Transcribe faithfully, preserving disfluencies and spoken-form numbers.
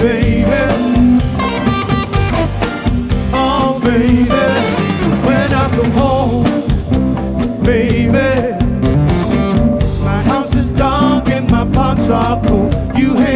baby. Oh, baby. When I come home, baby, my house is dark and my pots are cold. You